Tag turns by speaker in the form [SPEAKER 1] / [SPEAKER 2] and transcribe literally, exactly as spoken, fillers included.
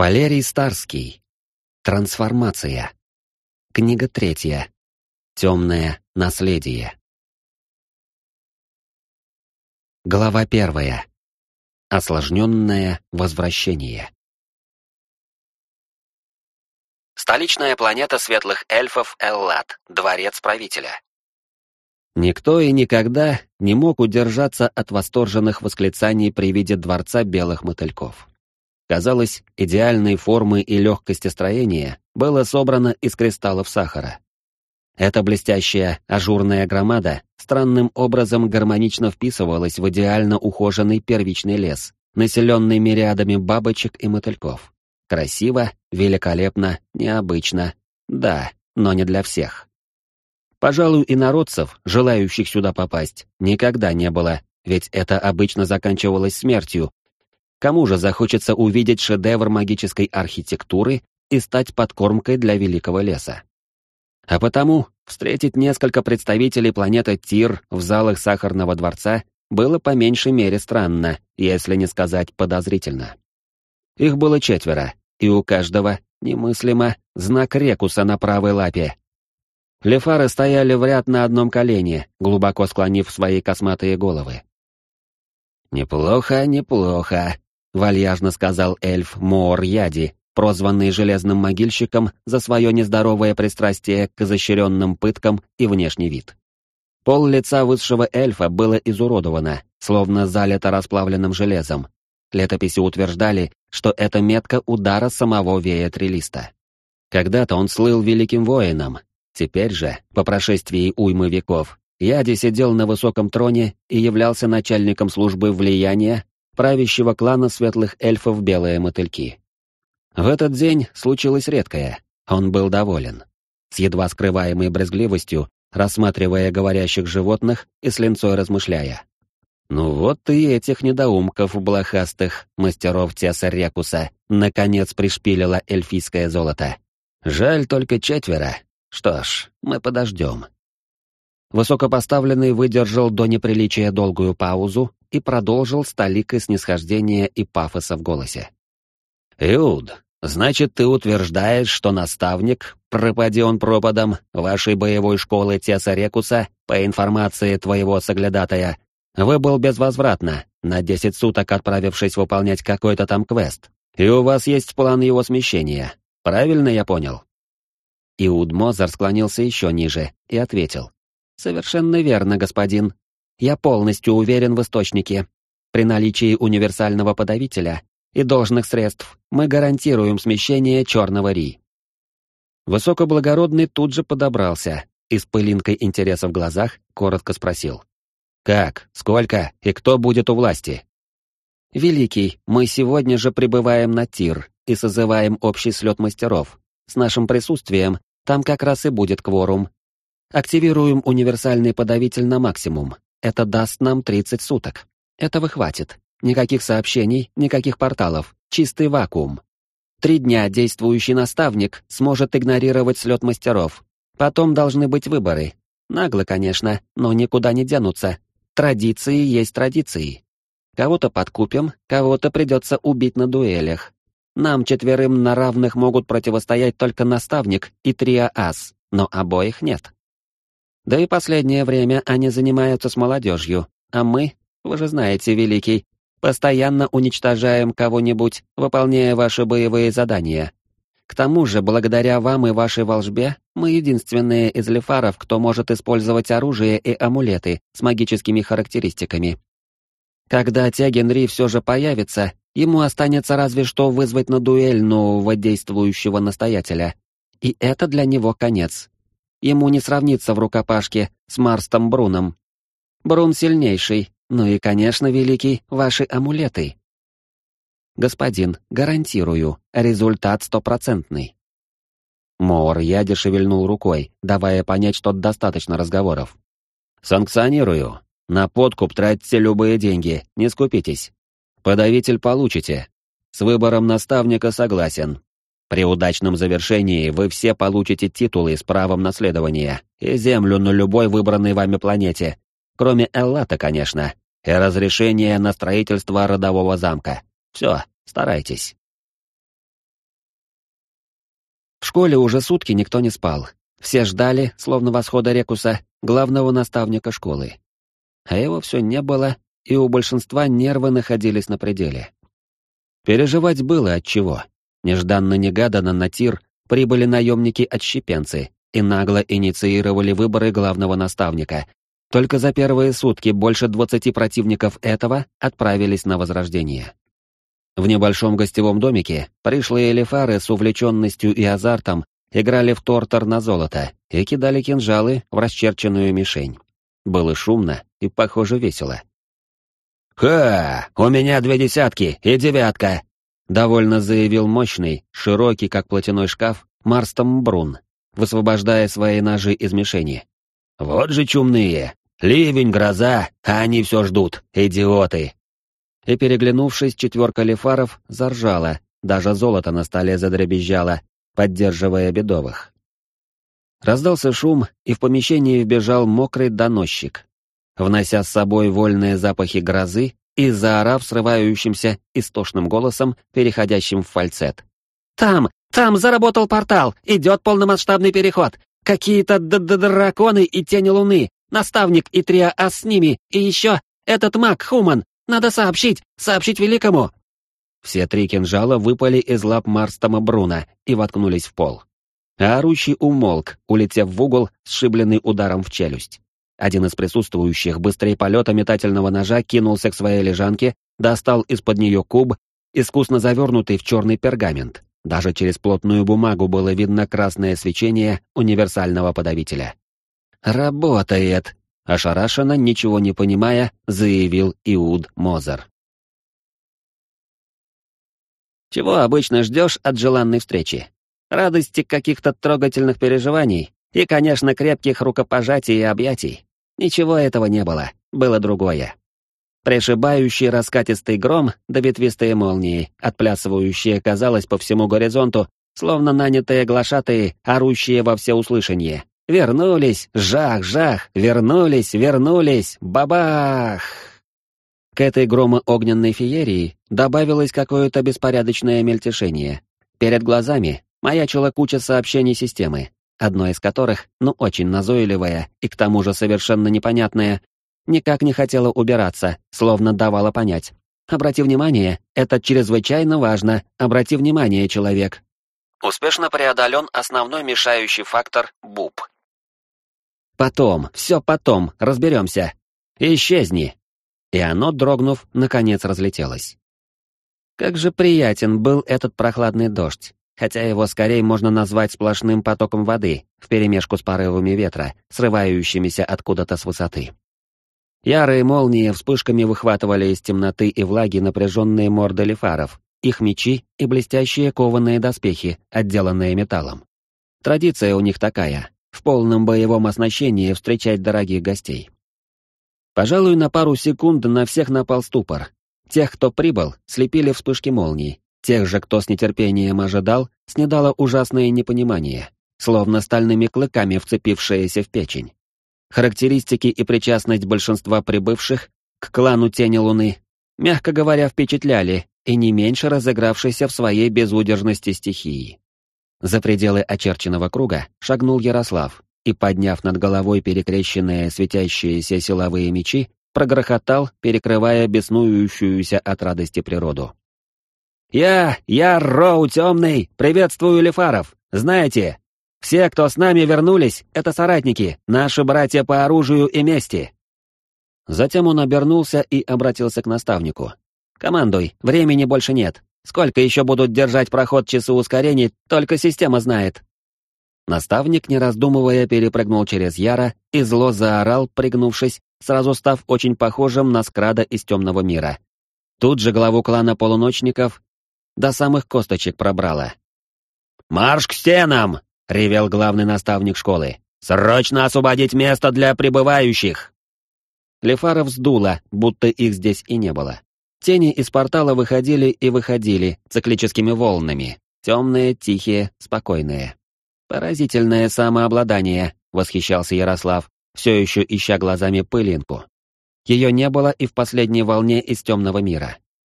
[SPEAKER 1] Валерий Старский. Трансформация. Книга третья. Темное наследие. Глава первая. Осложненное возвращение. Столичная планета светлых эльфов Эллад, дворец правителя. Никто и никогда не мог удержаться от восторженных восклицаний при виде дворца белых мотыльков. Казалось, идеальной формы и легкости строения было собрано из кристаллов сахара. Эта блестящая ажурная громада странным образом гармонично вписывалась в идеально ухоженный первичный лес, населенный мириадами бабочек и мотыльков. Красиво, великолепно, необычно. Да, но не для всех. Пожалуй, инородцев, желающих сюда попасть, никогда не было, ведь это обычно заканчивалось смертью. Кому же захочется увидеть шедевр магической архитектуры и стать подкормкой для великого леса? А потому встретить несколько представителей планеты Тир в залах Сахарного дворца было по меньшей мере странно, если не сказать подозрительно. Их было четверо, и у каждого, немыслимо, знак рекуса на правой лапе. Лефары стояли в ряд на одном колене, глубоко склонив свои косматые головы. «Неплохо, неплохо», — вальяжно сказал эльф Моор Яди, прозванный Железным Могильщиком за свое нездоровое пристрастие к изощренным пыткам и внешний вид. Пол лица высшего эльфа было изуродовано, словно залито расплавленным железом. Летописи утверждали, что это метка удара самого Вея Трилиста. Когда-то он слыл великим воином. Теперь же, по прошествии уймы веков, Яди сидел на высоком троне и являлся начальником службы влияния правящего клана светлых эльфов Белые Мотыльки. В этот день случилось редкое. Он был доволен. С едва скрываемой брезгливостью, рассматривая говорящих животных и с линцой размышляя. Ну вот и этих недоумков блохастых, мастеров Теса Рекуса, наконец пришпилило эльфийское золото. Жаль только четверо. Что ж, мы подождем. Высокопоставленный выдержал до неприличия долгую паузу и продолжил с толикой снисхождения и пафоса в голосе. «Иуд, значит, ты утверждаешь, что наставник, пропади он пропадом, вашей боевой школы Теса Рекуса, по информации твоего соглядатая, выбыл безвозвратно, на десять суток отправившись выполнять какой-то там квест, и у вас есть план его смещения. Правильно я понял?» Иуд Мозер склонился еще ниже и ответил. «Совершенно верно, господин. Я полностью уверен в источнике. При наличии универсального подавителя и должных средств мы гарантируем смещение черного Ри». Высокоблагородный тут же подобрался и с пылинкой интереса в глазах коротко спросил. «Как? Сколько? И кто будет у власти?» «Великий, мы сегодня же прибываем на Тир и созываем общий слет мастеров. С нашим присутствием там как раз и будет кворум. Активируем универсальный подавитель на максимум. Это даст нам тридцать суток. Этого хватит. Никаких сообщений, никаких порталов. Чистый вакуум. Три дня действующий наставник сможет игнорировать слет мастеров. Потом должны быть выборы. Нагло, конечно, но никуда не денутся. Традиции есть традиции. Кого-то подкупим, кого-то придется убить на дуэлях. Нам четверым на равных могут противостоять только наставник и трио-ас, но обоих нет. Да и последнее время они занимаются с молодежью, а мы, вы же знаете, Великий, постоянно уничтожаем кого-нибудь, выполняя ваши боевые задания. К тому же, благодаря вам и вашей волшбе, мы единственные из лефаров, кто может использовать оружие и амулеты с магическими характеристиками. Когда Тегенри все же появится, ему останется разве что вызвать на дуэль нового действующего настоятеля. И это для него конец. Ему не сравнится в рукопашке с Марстом Бруном. Брун сильнейший, ну и, конечно, Великий, ваши амулеты. Господин, гарантирую, результат стопроцентный. Моор Яди шевельнул рукой, давая понять, что достаточно разговоров. Санкционирую. На подкуп тратьте любые деньги, не скупитесь. Подавитель получите. С выбором наставника согласен. При удачном завершении вы все получите титулы с правом наследования и землю на любой выбранной вами планете, кроме Эллата, конечно, и разрешение на строительство родового замка. Все, старайтесь. школе уже сутки никто не спал. Все ждали, словно восхода Рекуса, главного наставника школы. А его все не было, и у большинства нервы находились на пределе. Переживать было отчего. Нежданно-негаданно на тир прибыли наемники-отщепенцы и нагло инициировали выборы главного наставника. Только за первые сутки больше двадцати противников этого отправились на возрождение. В небольшом гостевом домике пришлые элефары с увлеченностью и азартом играли в тортер на золото и кидали кинжалы в расчерченную мишень. Было шумно и, похоже, весело. «Ха! У меня две десятки и девятка!» — довольно заявил мощный, широкий, как платяной шкаф, Марстом Брун, высвобождая свои ножи из мишени. «Вот же чумные! Ливень, гроза, а они все ждут, идиоты!» И, переглянувшись, четверка лефаров заржала, даже золото на столе задребезжало, поддерживая бедовых. Раздался шум, и в помещение вбежал мокрый доносчик, внося с собой вольные запахи грозы и заорав срывающимся истошным голосом, переходящим в фальцет. «Там, там заработал портал, идет полномасштабный переход, какие-то д-д-драконы и тени луны, наставник и триас с ними, и еще этот маг Хуман. Надо сообщить, сообщить великому!» Все три кинжала выпали из лап Марстома Бруна и воткнулись в пол. А орущий умолк, улетев в угол, сшибленный ударом в челюсть. Один из присутствующих быстрее полета метательного ножа кинулся к своей лежанке, достал из-под нее куб, искусно завернутый в черный пергамент. Даже через плотную бумагу было видно красное свечение универсального подавителя. «Работает!» — ошарашенно, ничего не понимая, заявил Иуд Мозер. «Чего обычно ждешь от желанной встречи? Радости, каких-то трогательных переживаний и, конечно, крепких рукопожатий и объятий. Ничего этого не было, было другое. Пришибающий раскатистый гром да ветвистые молнии, отплясывающие, казалось, по всему горизонту, словно нанятые глашатые, орущие во всеуслышание. Вернулись, жах-жах, вернулись, вернулись, бабах! К этой громоогненной феерии добавилось какое-то беспорядочное мельтешение. Перед глазами маячила куча сообщений системы, одно из которых, ну очень назойливое и к тому же совершенно непонятное, никак не хотела убираться, словно давала понять. «Обрати внимание, это чрезвычайно важно, обрати внимание, человек». Успешно преодолен основной мешающий фактор БУП. «Потом, все потом, разберемся. Исчезни!» И оно, дрогнув, наконец разлетелось. Как же приятен был этот прохладный дождь, хотя его скорее можно назвать сплошным потоком воды, вперемешку с порывами ветра, срывающимися откуда-то с высоты. Ярые молнии вспышками выхватывали из темноты и влаги напряженные морды лефаров, их мечи и блестящие кованые доспехи, отделанные металлом. Традиция у них такая — в полном боевом оснащении встречать дорогих гостей. Пожалуй, на пару секунд на всех напал ступор. Тех, кто прибыл, слепили вспышки молний. Тех же, кто с нетерпением ожидал, снедало ужасное непонимание, словно стальными клыками вцепившееся в печень. Характеристики и причастность большинства прибывших к клану Тени Луны, мягко говоря, впечатляли, и не меньше разыгравшейся в своей безудержности стихии. За пределы очерченного круга шагнул Ярослав и, подняв над головой перекрещенные светящиеся силовые мечи, прогрохотал, перекрывая беснующуюся от радости природу. «Я, я Роу Темный, приветствую лефаров! Знаете, все, кто с нами вернулись, это соратники, наши братья по оружию и мести!» Затем он обернулся и обратился к наставнику. «Командуй, времени больше нет. Сколько еще будут держать проход часы ускорений, только система знает». Наставник, не раздумывая, перепрыгнул через Яра и зло заорал, пригнувшись, сразу став очень похожим на скрада из темного мира. Тут же главу клана полуночников до самых косточек пробрало. «Марш к стенам!» — ревел главный наставник школы. «Срочно освободить место для прибывающих!» Лефаров сдуло, будто их здесь и не было. Тени из портала выходили и выходили циклическими волнами. Темные, тихие, спокойные. «Поразительное самообладание», — восхищался Ярослав, все еще ища глазами пылинку. Ее не было и в последней волне из темного мира.